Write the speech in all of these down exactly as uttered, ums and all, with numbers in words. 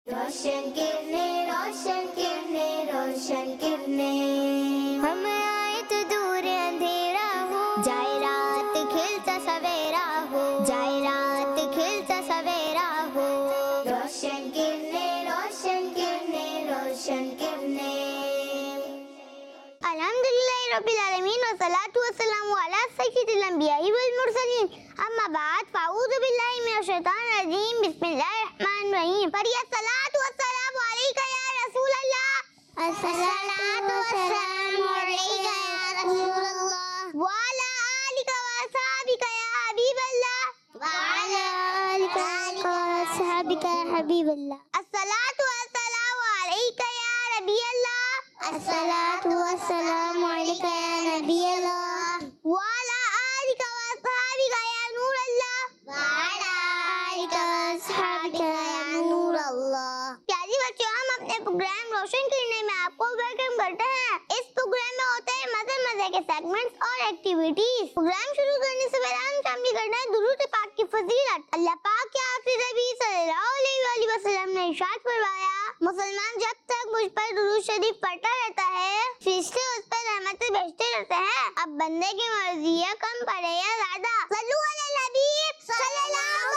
रोशन किरणें, रोशन किरणें, रोशन किरणें। हम आए तो दूर अंधेरा हो, जाए रात खिलता सवेरा हो, जाए रात खिलता सवेरा हो। रोशन किरणें, रोशन किरणें, रोशन किरणें। अल्हम्दुलिल्लाहि रब्बिल आलमीन व सलातु व सलामु अला सय्यिदिल अंबिया'i वल मुरसलीन। अम्मा बाद फ़अऊज़ु बिल्लाहि मिनश शैतानिर रजीम। बिस्मिल्लाहिर रहमानिर रहीम। फरिया सलातु व सलामु अलैका या रसूल अल्लाह। अस्सलातु व सलामु अलैका या रसूल अल्लाह व अला आलिका व असहाबिका या हबीब अल्लाह व अला आलिका व असहाबिका या हबीब अल्लाह। अस्सलातु व सलामु अलैका या नबी अल्लाह। अस्सलातु व सलामु अलैका या नबी अल्लाह व अला आलिका व असहाबिका या नूर अल्लाह व अला आलिका व असहाबिका या नूर अल्लाह। प्यारी बच्चों, हम अपने प्रोग्राम रोशन करने में आपको वेलकम करते हैं। इस प्रोग्राम में होते हैं मजे मजे के सेगमेंट्स और एक्टिविटीज। प्रोग्राम शुरू करने से पहले हम शामिल करना है दुरूद पाक की फजीलत। अल्लाह पाक के आखिरी नबी सल्लल्लाहु अलैहि वसल्लम ने इरशाद फरमाया, मुसलमान जब तक मुझ पर दुरूद शरीफ पढ़ता रहता है, फरिश्ते उस पर रहमतें भेजते रहते हैं। अब बंदे की मर्जी है कम पढ़े या ज्यादा। सल्लु अला नबी सल्लल्लाहु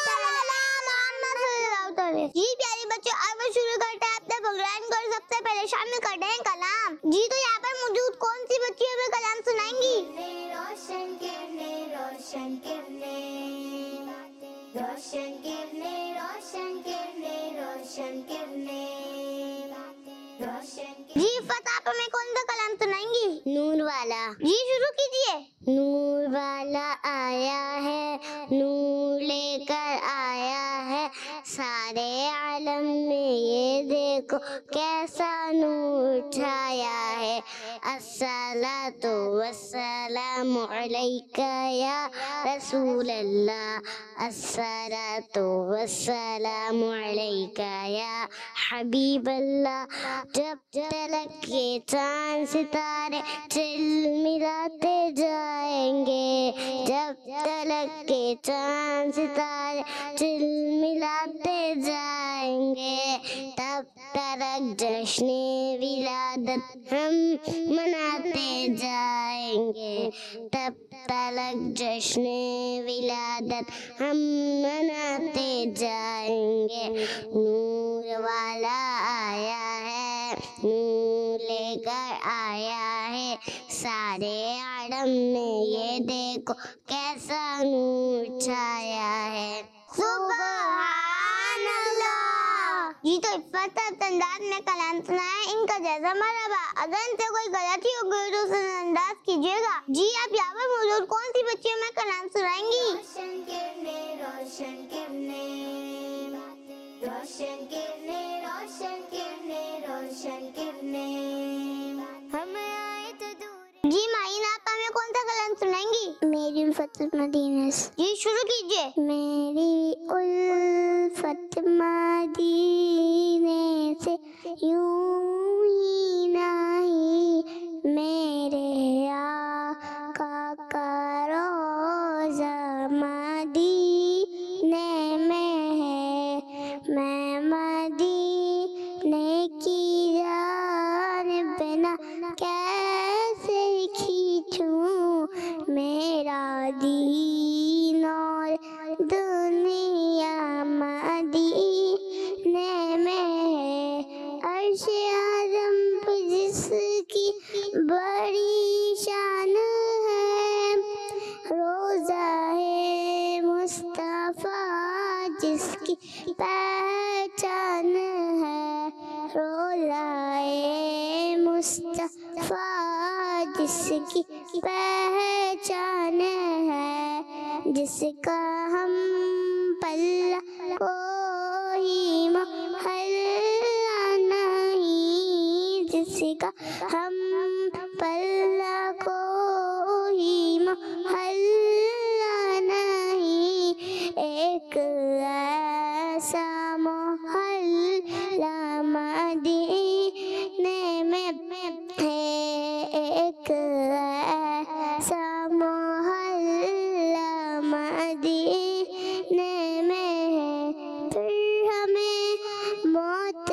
अलैहि। जी प्यारे बच्चों, अब शुरू करते हैं अपने प्रोग्राम को। सबसे पहले शामिल करते हैं कलाम। जी तो यहाँ पर मौजूद कौन सी बच्ची हमें कलाम सुनाएंगी? रोशन किरणें, रोशन किरणें, रोशन किरणें, रोशन किरणें, रोशन किरणें, रोशन। जी फतह, आप हमें कौन सा कलाम सुनाएंगी? नूर वाला। जी शुरू कीजिए। नूर वाला आया है, नूर लेकर आया है, सारे आलम में ये देखो कैसा नूर छाया है। अस्सलातु वस्सलामु अलैका या रसूल अल्लाह। अस्सलातु वस्सलामु अलैका या हबीब अल्लाह। जब तलक के चांद सितारे चिलमिलाते जाएंगे, जब तलक के चांद सितारे चिलमिलाते जाएंगे, तब तक जश्न विलादत हम मनाते जाएंगे, तब तक जश्न विलादत हम मनाते जाएंगे। नूर वाला आया है, नूर लेकर आया है, सारे आलम में ये देखो कैसा नूर छाया है। सुभान अल्लाह। जी तो इफ़्फ़त अंदाज में कलाम सुना है, इनका जैसा मरहबा। अगर इनसे कोई गलती हो गई तो उसे अंदाज कीजिएगा। जी आप यहाँ पर मौजूद कौन सी बच्चियों में कलाम सुनाएंगी? रोशन किरणें, रोशन किरणें, रोशन किरणें, रोशन किरणें, रोशन किरणें। हम आए तो दूर। जी माइन, आप हमें कौन सा कलाम सुनाएंगी? मेरी उल्फत मदीने से। जी शुरू कीजिए। मेरी उल्फत मदीने से यूं ही नहीं, मेरे आका का रोज़ा मदीने में है। मैं मदीने की जानिब बिना कैसे खींचूं, मेरा दीन और दुनिया मदीने में है। अर्श आज़म पे जिसकी बड़ी शान है, रोज़ा है मुस्तफ़ा जिसकी पहचान है, रोज़ा है मुस्तफ़ा जिसकी पहचान है, जिसका हम पल्ला कोई मोहल्ला नहीं, जिसका हम पल्ला कोई मोहल्ला नहीं। एक ऐसा मोहल्ला मदीने में है, एक ऐसा मोहल्ला मदीने में है। फिर हमें मौत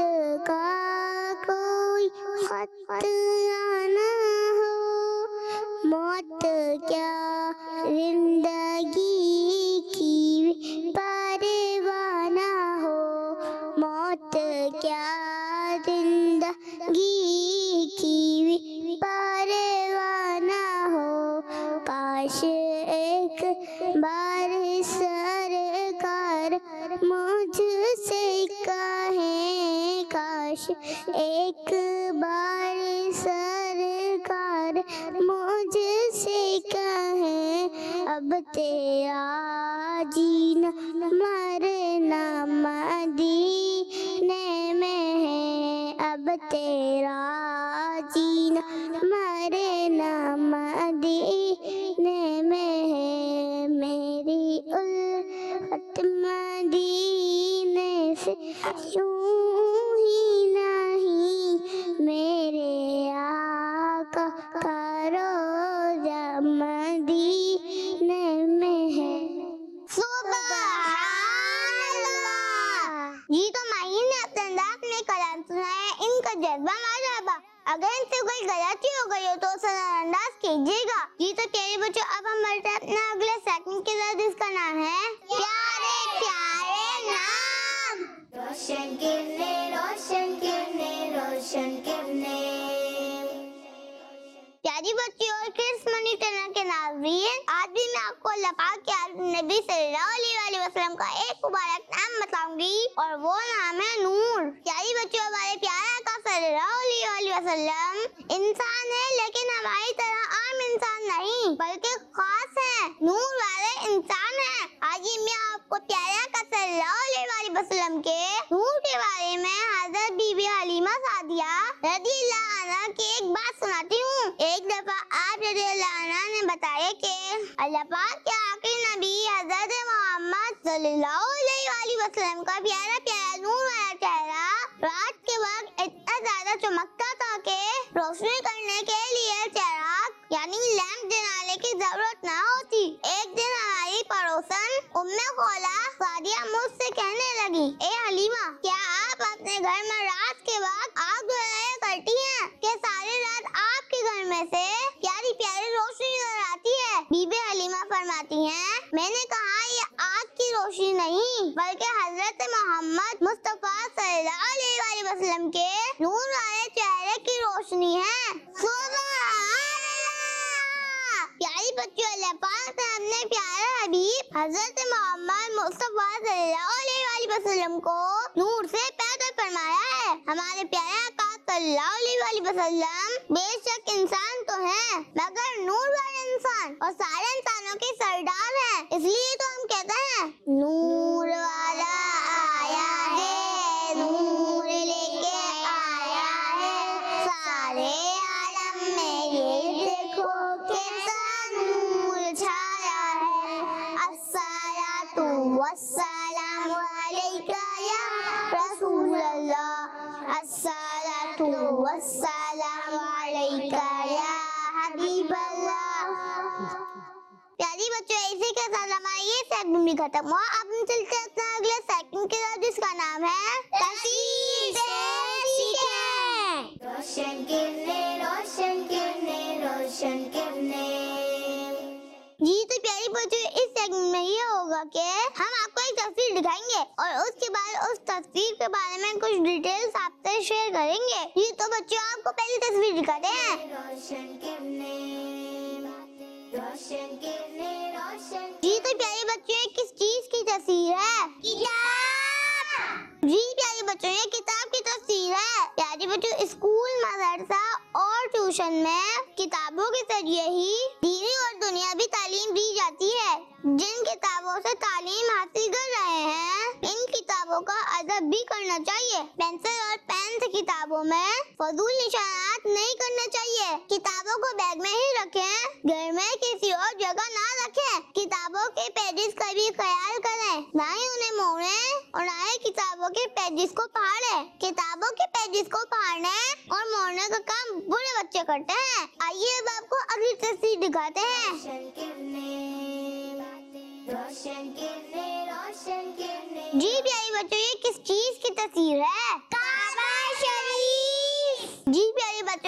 वक्त आना हो, मौत क्या जिंदगी की परवाह ना हो, मौत क्या जिंदगी की परवाह ना हो। काश एक बार सरकार मुझसे कहें, काश एक बार सरकार मुझसे कहें, अब तेरा जीना मरना मदीने में है, अब तेरा जीना मरना मदीने में है। मेरी उल्फत मदीने से यूं ही नहीं, मेरे आका का रोज़ा मदीने में है। सुभान अल्लाह। ये तो माही ने अपने अंदाज में कलाम सुनाया, इनका जज्बा माशाअल्लाह। अगर इनसे कोई गलती हो गई हो तो उसे नजरअंदाज कीजिएगा। जी तो प्यारे बच्चों, अब हम बढ़ते हैं अपने अगले सेकंड के साथ, जिसका नाम है प्यारे प्यारे नाम। रोशन किरने रोशन किरने रोशन किरने। प्यारी बच्चियों और किस मनी चैनल के नाज़रीन, आज भी मैं आपको अल्लाह पाक के नबी सल्लल्लाहु अलैहि वसल्लम का एक मुबारक नाम बताऊंगी और वो नाम है नूर। प्यारी बच्चियों, हमारे प्यारे आका सल्लल्लाहु अलैहि वसल्लम इंसान है, लेकिन हमारी तरह आम इंसान नहीं बल्कि खास है, नूर वाले इंसान है। आज ही मैं आपको प्यारे आका सल्लल्लाहु अलैहि वसल्लम के नूर के बारे में हज़रत बीबी हलीमा सादिया रज़ियल्लाहु अन्हा की एक बात सुनाती हूँ। एक दफा आप रज़ियल्लाहु अन्हा ने बताया कि अल्लाह पाक के आखिरी नबी हज़रत मोहम्मद सल्लल्लाहु अलैहि वसल्लम का प्यारा प्यारा नूर वाला चेहरा रात के वक्त इतना ज्यादा चमकता था कि रोशनी करने के लिए चिराग यानी लैंप जलाने की जरूरत न होती। एक दिन हमारी पड़ोसन उम्मे खौला सादिया मुझसे कहने लगी, ए हलीमा, क्या आप अपने घर में रात के वक्त आग जलाया करती हैं कि सारी रात आपके घर में से प्यारी प्यारी रोशनी नजर आती है? बीबी हलीमा फरमाती हैं, मैंने कहा ये आग की रोशनी नहीं बल्कि हजरत मोहम्मद मुस्तफा सल्लल्लाहु अलैहि वसल्लम के नूर वाले चेहरे की रोशनी है। सुभान अल्लाह। प्यारी बच्चों, अल्लाह पाक ने अपने प्यारे हबीब हजरत मोहम्मद मुस्तफा सल्लल्लाहु अलैहि वसल्लम को नूर से पैदा फरमाया है। हमारे प्यारे आका सल्लल्लाहु अलैहि वसल्लम बेशक इंसान तो हैं मगर नूर वाले इंसान और सारे इंसानों के सरदार हैं, इसलिए तो हम कहते हैं नूर वाला आया है, नूर लेके आया है, सारे आलम में ये देखो कैसा नूर छाया है। अस्सलातु वस्सलामु अलैका या रसूल अल्लाह, अस्सलातु वस्सलामु अलैका या हबीब अल्लाह। प्यारी बच्चों, इसी के साथ हमारा ये सेगमेंट भी खत्म हुआ। अब हम चलते हैं अगले सेगमेंट के साथ, जिसका नाम है तफसीर से सीखें। रोशन किरने रोशन किरने रोशन किरने। जी तो प्यारी बच्चों, इस सेगमेंट में ये होगा कि हम आपको एक तस्वीर दिखाएंगे और उसके बाद उस तस्वीर के बारे में कुछ डिटेल्स आपसे शेयर करेंगे। जी तो बच्चों, आपको पहली तस्वीर दिखाते हैं। रोशन किरने रोशन किरने रोशन। जी तो प्यारे बच्चों, ये किस चीज की तस्वीर है? किताब। जी प्यारे बच्चों, ये किताब की तस्वीर है। प्यारे बच्चों, स्कूल, मदरसा और ट्यूशन में किताबों के जरिए ही दीनी और दुनियावी तालीम दी जाती है। जिन किताबों से तालीम हासिल कर रहे हैं, इन किताबों का अदब भी करना चाहिए। पेंसिल और पेन से किताबों में फजूल निशानात नहीं करने चाहिए। किताबों को बैग में ही रखें, घर में किसी और जगह ना रखें। किताबों के पेजेस का भी ख्याल करें, ना ही उन्हें मोड़ें और ना ही किताबों के पेजेस को फाड़ें। किताबों के पेजेस को फाड़ने और मोड़ने का काम बुरे बच्चे करते हैं। आइए अब आपको अगली तस्वीर दिखाते हैं। रोशन किरने रोशन किरने रोशन किरने। जी प्यारी बच्चों, ये किस चीज की तस्वीर है? काबा शरीफ। जी प्यारी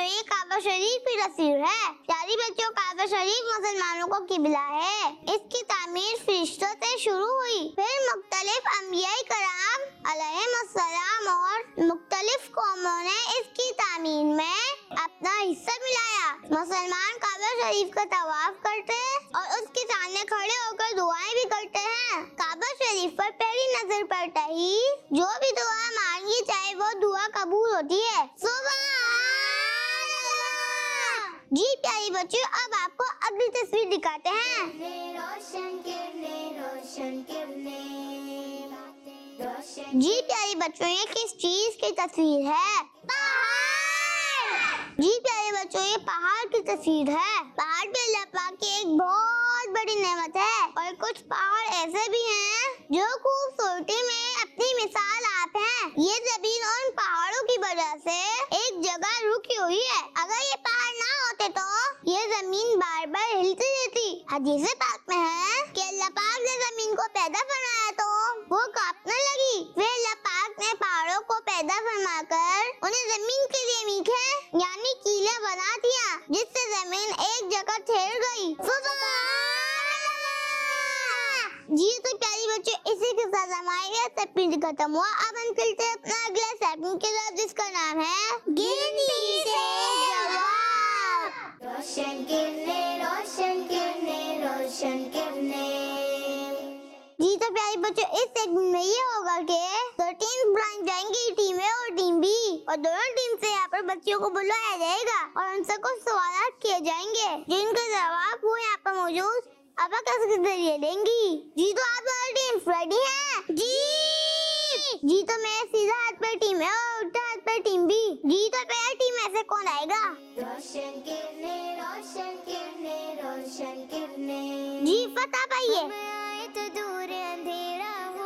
शरीफ की तस्वीर है। प्यारी बच्चों, काबा शरीफ मुसलमानों को किबला है। इसकी तामीर फरिश्तों से शुरू हुई, फिर मुख्तलिफ अंबियाए कराम अलैहिमुस्सलाम और मुख्तलिफ कौमों ने इसकी तामीर में अपना हिस्सा मिलाया। मुसलमान काबा शरीफ का तवाफ करते हैं और उसके सामने खड़े होकर दुआएं भी करते हैं। काबा शरीफ पर पहली नजर पड़ता ही जो भी दुआ मांगी जाए वो दुआ कबूल होती है। सुभान अल्लाह। जी प्यारी बच्चों, अब आपको अगली तस्वीर दिखाते हैं। रोशन किरने, रोशन किरने, रोशन। जी प्यारी बच्चों, ये किस चीज की तस्वीर है? पहाड़। जी प्यारे बच्चों, ये पहाड़ की तस्वीर है। पहाड़ पे अल्लाह पाक की एक बहुत बड़ी नेमत है और कुछ पहाड़ ऐसे भी हैं जो खूबसूरती में अपनी मिसाल आप हैं। ये जमीन उन पहाड़ों की वजह से एक जगह रुकी हुई है। अगर ये पहाड़ ना होते तो ये जमीन बार बार हिलती रहती। हदीस पाक में है कि अल्लाह पाक ने जमीन को पैदा फरमाया तो वो कांपने लगी। फिर अल्लाह पाक ने पहाड़ों को पैदा फरमाकर उन्हें जमीन के लिए मीठे यानी कीला बना दिया, जिससे जमीन एक जगह ठहर गई। जी तो प्यारी बच्चों, इसी के साथ हमारी तस्वीर खत्म हुआ। अब हम चलते हैं अपना अगला सेगमेंट के साथ, जिसका नाम है गिनती से जवाब। रोशन किरने, रोशन किरने, रोशन किरने। जी तो प्यारे बच्चों, इस सेगमेंट में ये होगा कि दो टीम बनाई जाएंगी, टीम ए और टीम बी, और दोनों टीम से यहाँ पर बच्चों को बुलाया जाएगा और उनसे कुछ सवाल किए जाएंगे जिनका जवाब वो यहाँ पर मौजूद अबाकस के जरिए देंगी। जी तो आप हमारी टीम रेडी है? जी जी तो मैं सीधा हाथ पर टीम है और उल्टा हाथ पर टीम बी। जी तो पहला टीम में से कौन आएगा? रोशन किरने, रोशन किरने, रोशन किरने। जी फता पाइए। तो दूर अंधेरा हो,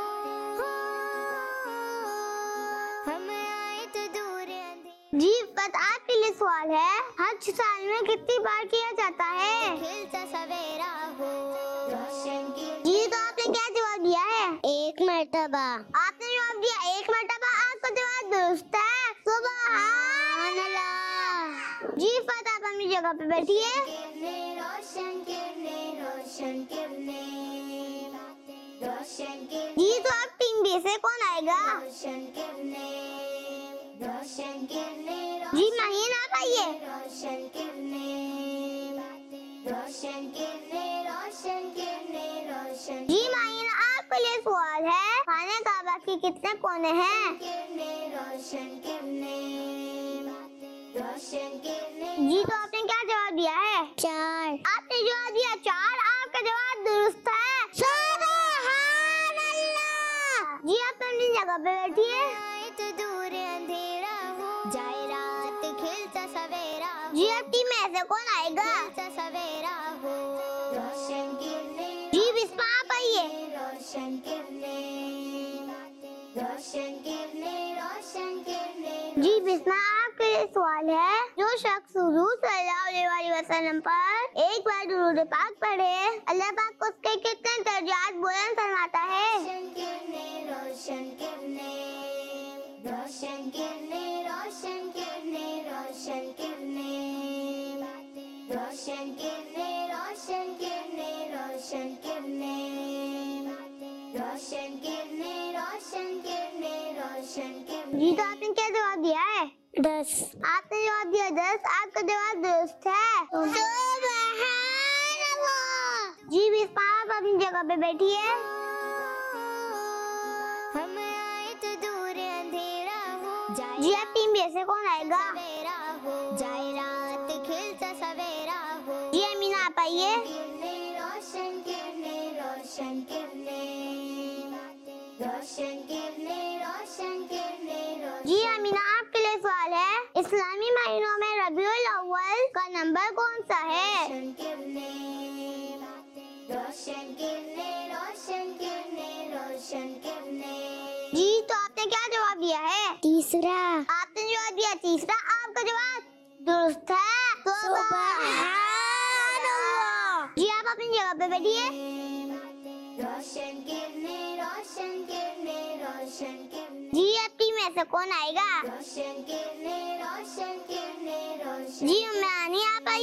हम आए तो दूर अंधेरा। जी फत आपके लिए सवाल है, हज साल में कितनी बार किया जाता है? खिलता सवेरा हो। जी तो आपने क्या जवाब दिया है? एक मर्तबा। आपने जवाब दिया एक मर्तबा, आपका जवाब दुरुस्त है। सुभान अल्लाह। जी फत आप अपनी जगह पे बैठिए। रोशन किरने, रोशन किरने, रोशन किरने। जी तो आप टीम बी से कौन आएगा? रोशन किरने, रोशन किरने। जी माहिन आप आइए। रोशन किरने, रोशन किरने, रोशन किरने, रोशन। जी माहिन आपके लिए सवाल है, खाने काबा के कितने कोने हैं? किरने, रोशन किरने, रोशन किरने। जी तो आपने क्या जवाब दिया है? चार। आपने जवाब दिया चार, आपका जवाब दुरुस्त है। सुभान अल्लाह। जी आप अपनी जगह पे बैठिए। तो दूर अंधेरा हो, जाए रात खिलता सवेरा हो। जी अब टीम में ऐसे कौन आएगा? खिलता सवेरा हो। रोशन किरने। जी बिस्मा आप आइए। रोशन किरने, रोशन किरने, रोशन किरने। जी बिस्मा आपके लिए सवाल है, जो शख्स हुजूर सल्लल्लाहु अलैहि वसल्लम पर एक बार दुरूद पाक पढ़े, अल्लाह पाक उसके कितने दर्जात बुलंद फरमाता है? रोशन किरने, रोशन किरने, रोशन किरने, रोशन किरने, रोशन किरने, रोशन किरने, रोशन किरने, रोशन किरने, रोशन किरने, रोशन किरने, रोशन किरने। जी तो आपने क्या जवाब दिया है? दस। आपने जवाब दिया दस, आपका जवाब दुरुस्त है। सुभान अल्लाह। जी बिस्मा आप अपनी जगह पे बैठिए। हम आए तो दूर अंधेरा हो। जी आप टीम बी से कौन आएगा? सवेरा हो, जाए रात खिलता सवेरा हो। जी अमीना आप आइए। रोशन किरने, रोशन किरने, रोशन किरने, रोशन किरने, रोशन। जी अमीना आपके लिए सवाल है, इस्लामी महीनों में रबीउल अव्वल का नंबर कौन सा है? रोशन किरने, रोशन किरने, रोशन किरने, रोशन किरने। जी तो आपने क्या जवाब दिया है? तीसरा। आपने जवाब दिया तीसरा, आपका जवाब दुरुस्त है। सुभान अल्लाह। जी आप अपनी जगह पे बैठिए। रोशन किरने, रोशन किरने, रोशन किरने। जी अब टीम में से कौन आएगा? रोशन किरने, रोशन किरने, रोशन। जी मैं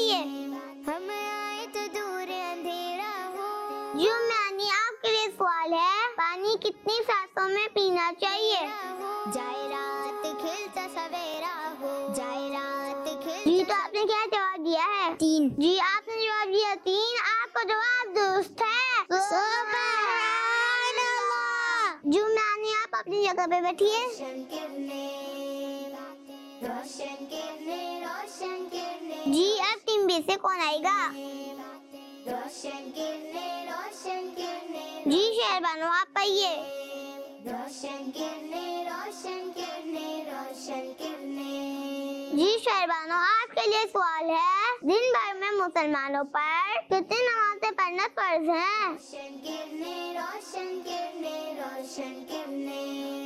पाइए। हम आए तो दूर अंधेरा हो। जुम्मानी आपके लिए सवाल है, पानी कितनी सांसों में पीना चाहिए? जाए रात खिलता सवेरा हो, जाए रात खिलता। जी तो आपने क्या जवाब दिया है? तीन। जी आपने जवाब दिया तीन, आपका जवाब दुरुस्त है। सुभान अल्लाह। जुम्मानी आप अपनी जगह पे बैठिए। रोशन किरने, रोशन किरने, रोशन किरने। जी अब टीम बी से कौन आएगा? रोशन किरने, रोशन किरने। जी शहरबानो आप आइए। रोशन किरने, रोशन किरने, रोशन किरने। जी शहरबानो आपके लिए सवाल है, दिन भर में मुसलमानों पर कितनी नमाजें पढ़ना फर्ज है? रोशन किरने, रोशन किरने, रोशन किरने।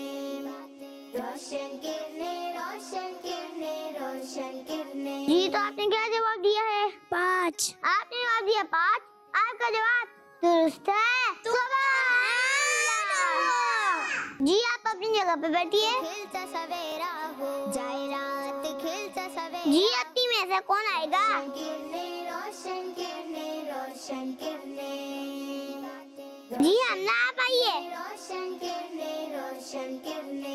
रोशन किरने, रोशन किरने, रोशन किरने। जी तो आपने क्या जवाब दिया है? पाँच। आपने जवाब दिया पाँच, आपका जवाब दुरुस्त है। जी आप अपनी जगह पे बैठिए। खिलता सवेरा हो, जाए रात खिलता सवेरा। जी अपनी में से कौन आएगा? रोशन किरने, रोशन किरने, रोशन किरने। जी हम ना आप आइए। रोशन किरने, रोशन किरने।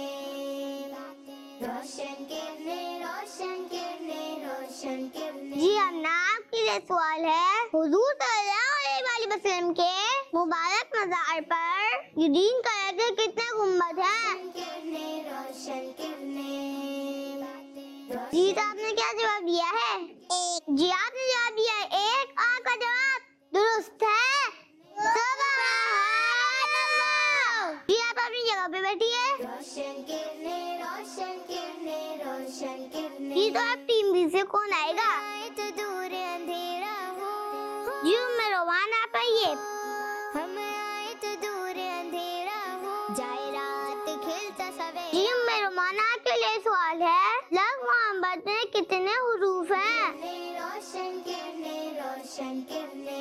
रोशन किरने, रोशन किरने, रोशन किरने। जी हम ना आपके लिए सवाल है, हुजूर सल्लल्लाहु अलैहि वसल्लम के मुबारक मज़ार पर ग्रीन कलर के कितने गुम्बद हैं? रोशन किरने। जी तो आपने क्या जवाब दिया है? एक। जी आपने जवाब दिया है एक, आपका जवाब दुरुस्त है। सुभान अल्लाह। जी आप अपनी जगह पे बैठिए। रोशन किरने, रोशन किरने, रोशन किरने। जी तो आप टीम बी से कौन आएगा? तो दूर अंधेरा हो। जी मैं रोमान आप आइए। हम आए तो दूर अंधेरा हो, जाए रात खिलता सवेरा। जी मैं रोमान आपके लिए सवाल है, लफ्ज़ मोहब्बत में कितने हुरूफ हैं? रोशन किरने, रोशन किरने।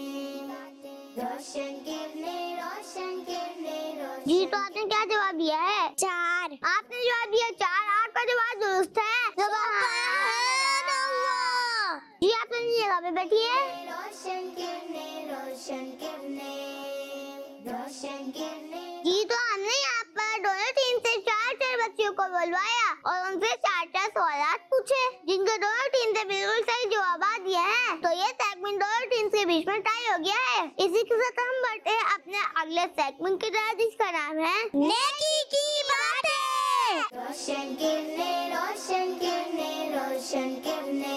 रोशन किरने, रोशन किरने, रोशन। जी तो आपने क्या जवाब दिया है? चार। आपने जवाब दिया चार, आपका जवाब दुरुस्त है। सुभान अल्लाह। जी आप अपनी जगह पे बैठिए। रोशन किरने, रोशन किरने, रोशन किरने। जी तो हमने यहाँ पर दोनों टीम से चार चार बच्चों को बुलवाया और उनसे चार चार सवाल पूछे, जिनके दोनों टीम से बिल्कुल सही जवाब दिए हैं। तो ये सेगमेंट दोनों टीम के बीच में टाई हो गया है। इसी के साथ हम बढ़ते हैं अपने अगले सेगमेंट की तरफ, जिसका नाम है नेकी की बातें। रोशन किरने, रोशन किरने, रोशन किरने।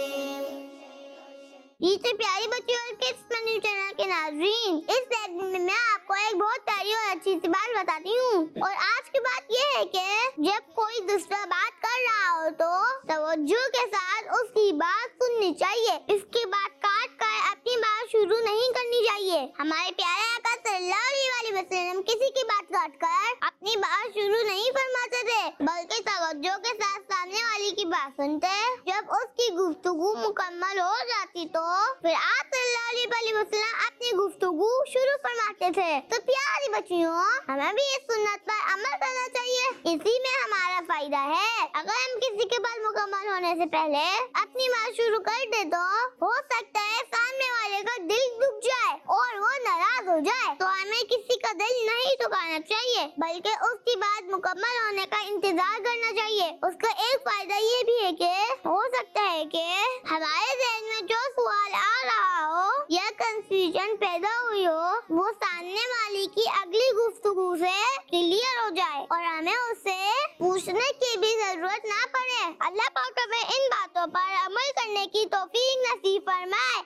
ये तो प्यारी बच्चों और किड्स मनी चैनल के नाज़रीन, इस सेगमेंट में मैं आपको एक बहुत प्यारी और अच्छी सी बात बताती हूँ। और आज की बात ये है कि जब कोई दूसरा बात कर रहा हो तो तवज्जो के साथ उसकी बात सुननी चाहिए। इसकी बात काट कर अपनी बात शुरू नहीं करनी चाहिए। हमारे प्यारे आका सल्लल्लाहु अलैहि वसल्लम किसी की बात काट कर अपनी बात शुरू नहीं फरमाते थे, बल्कि तवज्जो के साथ सामने वाली की बात सुनते। जब उसकी गुफ्तगू मुकम्मल हो जाती तो फिर आप सल्लल्लाहु अलैहि वसल्लम अपनी गुफ्तगू शुरू फरमाते थे। तो प्यारी बच्चियों, हमें भी इस सुन्नत पर अमल करना चाहिए, इसी में हमारा फायदा है। अगर हम किसी के बात मुकम्मल होने से पहले अपनी बात शुरू कर दे तो हो सकता है सामने वाले का दिल दुख जाए और वो नाराज हो जाए। तो हमें किसी का दिल नहीं दुखाना चाहिए, बल्कि उसकी बात मुकम्मल होने का इंतजार करना चाहिए। उसका एक फायदा ये भी है कि हो सकता है कि हमारे ज़हन में जो सवाल आ रहा हो या कंफ्यूजन पैदा हुई हो, वो सामने वाली की अगली गुफ्तगू से क्लियर हो जाए और हमें उससे पूछने की भी जरूरत ना पड़े। अल्लाह पाक हमें इन बातों पर अमल करने की तौफीक नसीब फरमाए,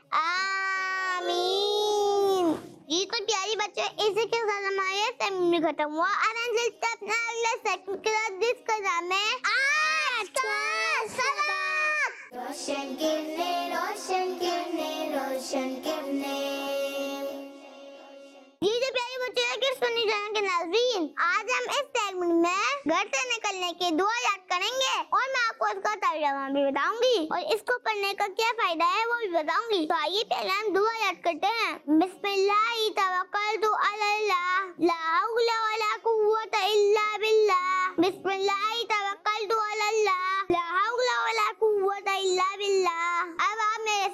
आमीन। जी तो प्यारी बच्चे, इसी के साथ हमारे सेमिनार खत्म हुआ। अब हम चलते हैं अपना अगला सेकंड के साथ, जिसका नाम है आज का सबक। रोशन किरने, रोशन किरने, रोशन किरने। जी तो प्यारी बच्चे के सुनी जाने के नाज़रीन, आज हम इस सेगमेंट में घर से निकलने की दुआ याद करेंगे और मैं आपको इसका तर्जुमा भी बताऊंगी और इसको पढ़ने का क्या फायदा है वो भी बताऊंगी। तो आइए पहले हम दुआ याद करते हैं। बिस्मिल्लाहि तवक्कलतु अलल्लाह, ला हौला वला कुव्वता इल्ला बिल्लाह। बिस्मिल्लाहि तवक्कलतु अलल्लाह, ला हौला वला कुव्वता इल्ला बिल्लाह। अब आप मेरे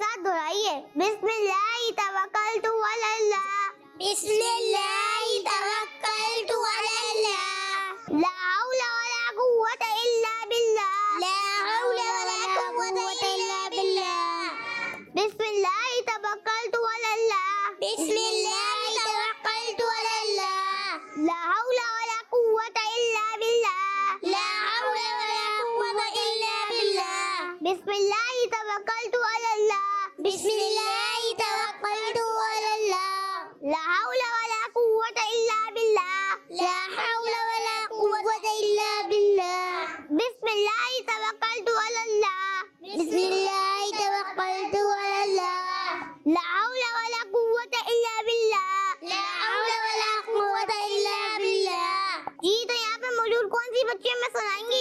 बिस्मिल्लाहि तवक्कलतु अलल्लाह, बिस्मिल्लाहि तवक्कलतु अलल्लाह, ला हौला वला कुव्वता इल्ला बिल्लाह, ला हौला वला कुव्वता इल्ला बिल्लाह, बिस्मिल्लाहि तवक्कलतु अलल्लाह, बिस्मिल्लाहि तवक्कलतु अलल्लाह, ला हौला वला कुव्वता इल्ला बिल्लाह, ला हौला वला कुव्वता इल्ला बिल्लाह। जी तो यहाँ पे मौजूद कौन सी बच्ची हमें सुनाएंगी?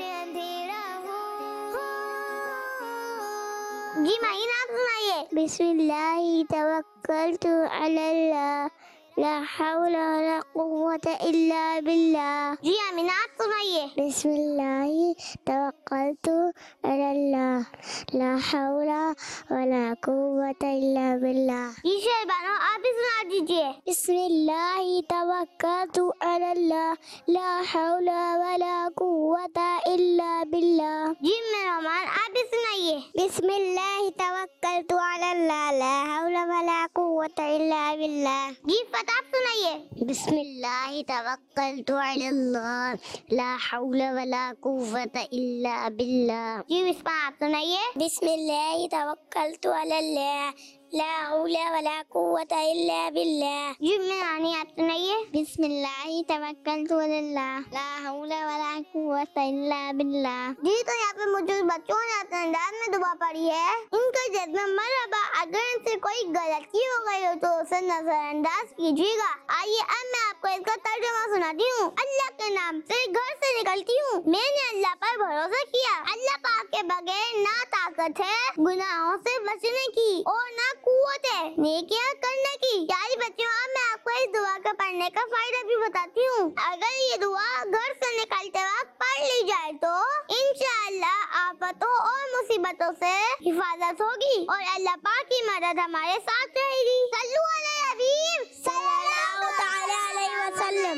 जी माही नाम सुनाइए। बिस्मिल्लाहि तवक्कलतु अलल्लाह, ला हौला वला कुव्वता इल्ला बिल्लाह। जी आमीना आप सुनाइए। बिस्मिल्लाहि तवक्कलतु अलल्लाह, ला हौला वला कुव्वता इल्ला बिल्लाह। जी शहबानो आप भी सुना दीजिए। बिस्मिल्लाहि तवक्कलतु अलल्लाह, ला हौला वला कुव्वता इल्ला बिल्लाह। जी मेहमान आप भी सुनाइए। बिस्मिल्लाहि तवक्कलतु अलल्लाह, ला हौला वला कुव्वता इल्ला बिल्लाह। जी फतह आप सुनाइए। बिस्मिल्लाहि तवक्कलतु अलल्लाह, ला हौला वला कुव्वता इल्ला बिल्लाह। जी विस्मा आप सुनाइए। बिस्मिल्लाहि तवक्कलतु अलल्लाह, ला हौला वला कुव्वता इल्ला बिल्लाह। जी मेहरानी आप सुनाइए। बिस्मिल्लाहि तवक्कलतु अलल्लाह, ला हौला वला कुव्वता इल्ला बिल्लाह। जी तो यहाँ पे मौजूद बच्चों ने अपने अंदाज में दुआ पढ़ी है। इनके जज्ब में मरहबा, अगर इनसे कोई गलती हो गई हो तो उसे नजरअंदाज कीजिएगा। आइए अब मैं आपको इसका तर्जुमा सुनाती हूँ। अल्लाह के नाम से घर से निकलती हूँ, मैंने अल्लाह पर भरोसा किया। अल्लाह पाक के बगैर ना ताकत है गुनाहों से बचने की और ना कुव्वत है नेकियां करने की। प्यारी बच्चों अब मैं आपको इस दुआ के पढ़ने का फायदा भी बताती हूँ। अगर ये दुआ घर से निकलते वक्त पढ़ ली जाए तो इंशाअल्लाह आफतों और मुसीबतों से हिफाजत होगी और अल्लाह पाक की मदद हमारे साथ रहेगी। सल्लु अला हबीब सल्लल्लाहु तआला अलैहि वसल्लम।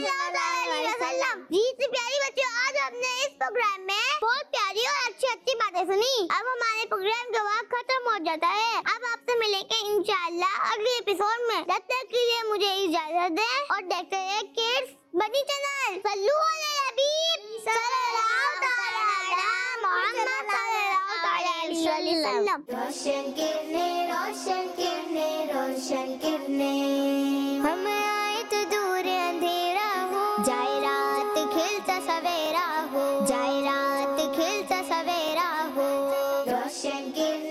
जी तो प्यारी बच्चों आज हमने इस प्रोग्राम में बहुत प्यारी और अच्छी अच्छी बातें सुनी। अब हमारे प्रोग्राम का वक्त खत्म हो जाता है। अब आपसे मिलेंगे इंशाअल्लाह अगले एपिसोड में। तब तक के लिए मुझे इजाजत दें और देखते रहिए किड्स बनी चैनल। सल्लु अला हबीब सल्लल्लाहु तआला अला मोहम्मद सल्लल्लाहु तआला अलैहि वसल्लम। रोशन किरने रोशन किरने रोशन किरने, हम आए तो दूर अंधेरा हो, जाए रात खिलता सवेरा हो, जाए रात खिलता सवेरा हो। रोशन किरने